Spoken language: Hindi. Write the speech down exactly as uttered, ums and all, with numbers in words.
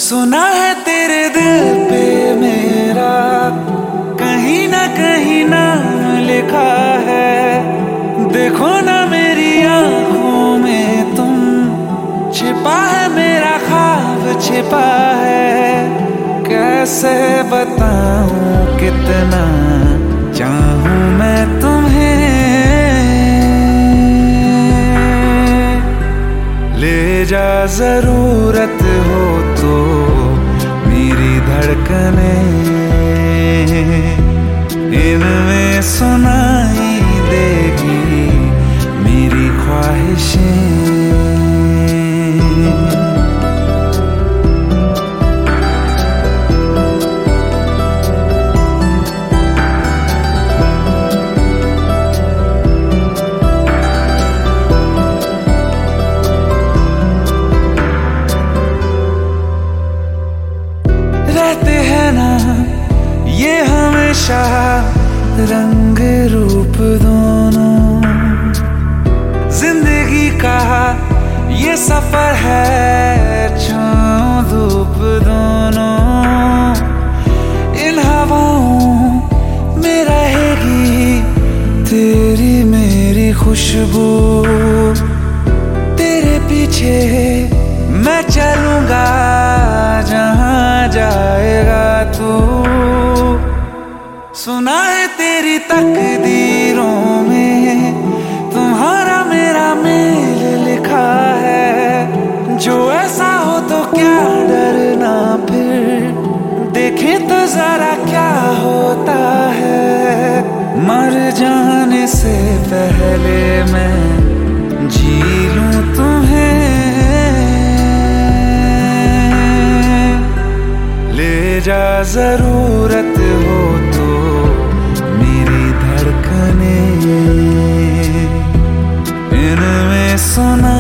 सुना है तेरे दिल पे मेरा कहीं ना कहीं नाम लिखा है। देखो ना मेरी आंखों में तुम, छिपा है मेरा ख्वाब छिपा है। कैसे बताऊं कितना चाहूं मैं तुम्हें। ले जा जरूरत हो तो मेरी धड़कने, इनमें सुनाई देगी मेरी ख्वाहिशें। रहते हैं ना ये हमेशा रंग रूप दोनों, जिंदगी का ये सफर है छाँव धूप दोनों। इन हवाओं में रहेगी तेरी मेरी खुशबू, तेरे पीछे मैं चलूंगा जहां जाएगा तू। सुना है तेरी तकदीरों में तुम्हारा मेरा मेल लिखा है। जो ऐसा हो तो क्या डरना, फिर देखे तो जरा क्या होता है। मर जाने से पहले मैं जी लूं तुम्हें। ले जा जरूरत हो तो मेरी धड़कने, इनमें सुना